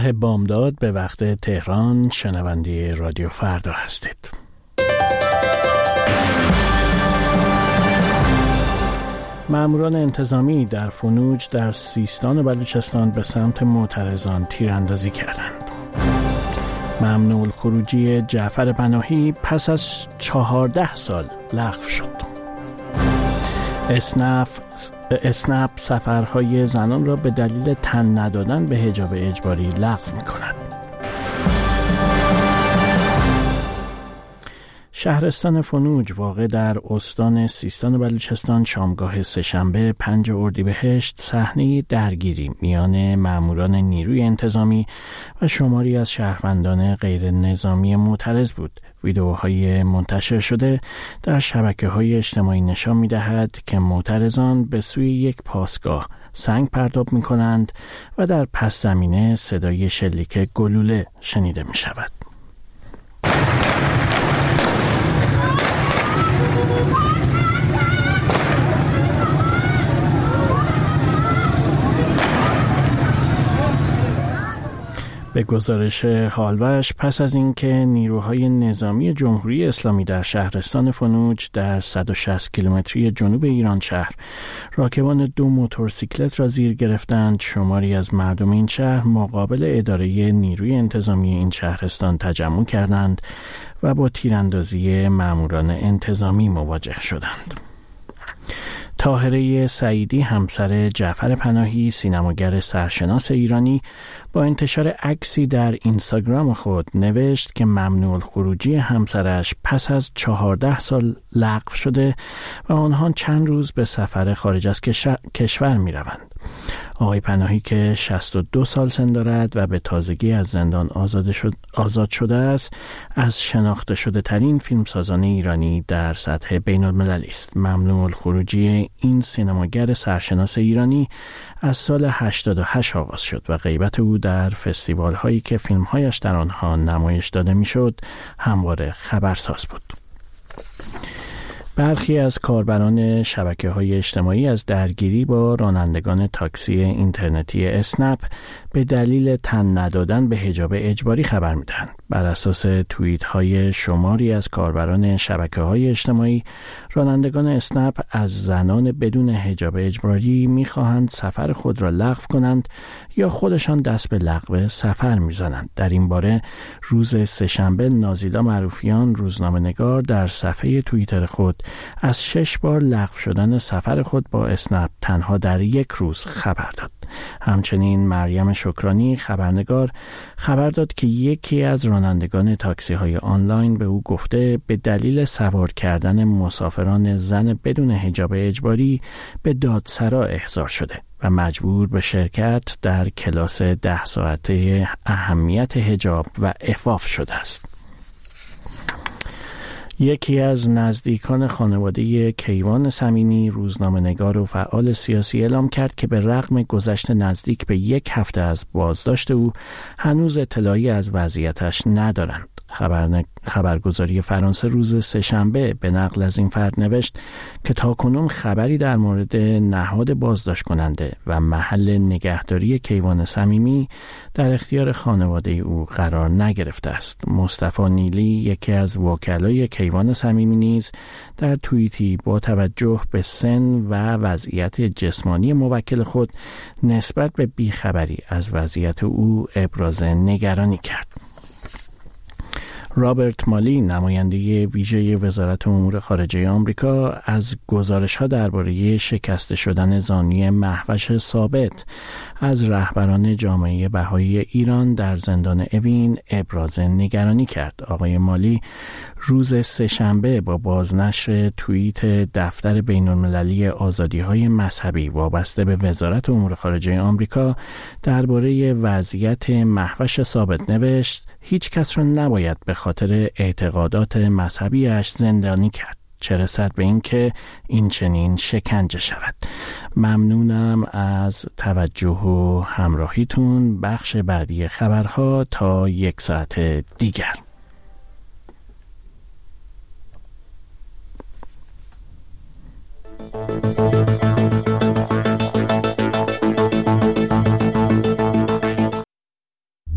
بامداد به وقت تهران، شنونده رادیو فردا هستید. ماموران انتظامی در فنوج در سیستان و بلوچستان به سمت معترضان تیراندازی کردند. ممنوع الخروجی جعفر پناهی پس از 14 سال لغو شد. اسنپ سفرهای زنان را به دلیل تن ندادن به حجاب اجباری لغو می‌کند. شهرستان فنوج واقع در استان سیستان و بلوچستان شامگاه سه‌شنبه 5 اردیبهشت صحنه درگیری میان ماموران نیروی انتظامی و شماری از شهروندان غیر نظامی معترض بود. ویدئوهای منتشر شده در شبکه‌های اجتماعی نشان می‌دهد که معترضان به سوی یک پاسگاه سنگ پرتاب می‌کنند و در پس زمینه صدای شلیک گلوله شنیده می‌شود. به گزارش هالوش، پس از اینکه نیروهای نظامی جمهوری اسلامی در شهرستان فنوج در 160 کیلومتری جنوب ایران شهر راکبان 2 موتورسیکلت را زیر گرفتند، شماری از مردم این شهر مقابل اداره نیروی انتظامی این شهرستان تجمع کردند و با تیراندازی ماموران انتظامی مواجه شدند. طاهره سعیدی، همسر جعفر پناهی، سینماگر سرشناس ایرانی، با انتشار عکسی در اینستاگرام خود نوشت که ممنوع الخروجی همسرش پس از 14 سال لغو شده و آنها چند روز به سفر خارج از کشور می روند. آقای پناهی که 62 سال سن دارد و به تازگی از زندان آزاد شده است، از شناخته شده ترین فیلمسازان ایرانی در سطح بین المللی است. ممنوع الخروجی این سینماگر سرشناس ایرانی از سال 88 آغاز شد و غیبت او در فستیوال هایی که فیلم هایش در آنها نمایش داده می شد همواره خبرساز بود. برخی از کاربران شبکه‌های اجتماعی از درگیری با رانندگان تاکسی اینترنتی اسنپ به دلیل تن ندادن به حجاب اجباری خبر می‌دهند. بر اساس توییت‌های شماری از کاربران شبکه‌های اجتماعی، رانندگان اسنپ از زنان بدون حجاب اجباری می‌خواهند سفر خود را لغو کنند یا خودشان دست به لغو سفر می‌زنند. در این باره روز سه‌شنبه نازیلا معروفیان، روزنامه‌نگار، در صفحه توییتر خود از 6 بار لغو شدن سفر خود با اسنپ تنها در یک روز خبر داد. همچنین مریم شکرانی، خبرنگار، خبر داد که یکی از رانندگان تاکسی های آنلاین به او گفته به دلیل سوار کردن مسافران زن بدون حجاب اجباری به دادسرا احضار شده و مجبور به شرکت در کلاس 10 ساعته اهمیت حجاب و عفاف شده است. یکی از نزدیکان خانواده کیوان صمیمی، روزنامه‌نگار و فعال سیاسی، اعلام کرد که به رغم گذشت نزدیک به 1 هفته از بازداشت او، هنوز اطلاعی از وضعیتش ندارند. خبرگزاری فرانسه روز سه‌شنبه به نقل از این فرد نوشت که تاکنون خبری در مورد نهاد بازداشت کننده و محل نگهداری کیوان صمیمی در اختیار خانواده او قرار نگرفته است. مصطفی نیلی، یکی از وکلای کیوان صمیمی، نیز در توییتی با توجه به سن و وضعیت جسمانی موکل خود نسبت به بیخبری از وضعیت او ابراز نگرانی کرد. رابرت مالی، نماینده ویژه وزارت امور خارجه آمریکا، از گزارش‌ها درباره شکسته شدن زانوی مهوش ثابت از رهبران جامعه بهایی ایران در زندان اوین ابراز نگرانی کرد. آقای مالی روز سه‌شنبه با بازنشر توییت دفتر بین‌المللی آزادی‌های مذهبی وابسته به وزارت امور خارجه آمریکا درباره وضعیت مهوش ثابت نوشت: هیچ کس را نباید به خاطر اعتقادات مذهبیش زندانی کرد، چه رسد به این که این چنین شکنجه شود. ممنونم از توجه و همراهیتون. بخش بعدی خبرها تا 1 ساعت دیگر.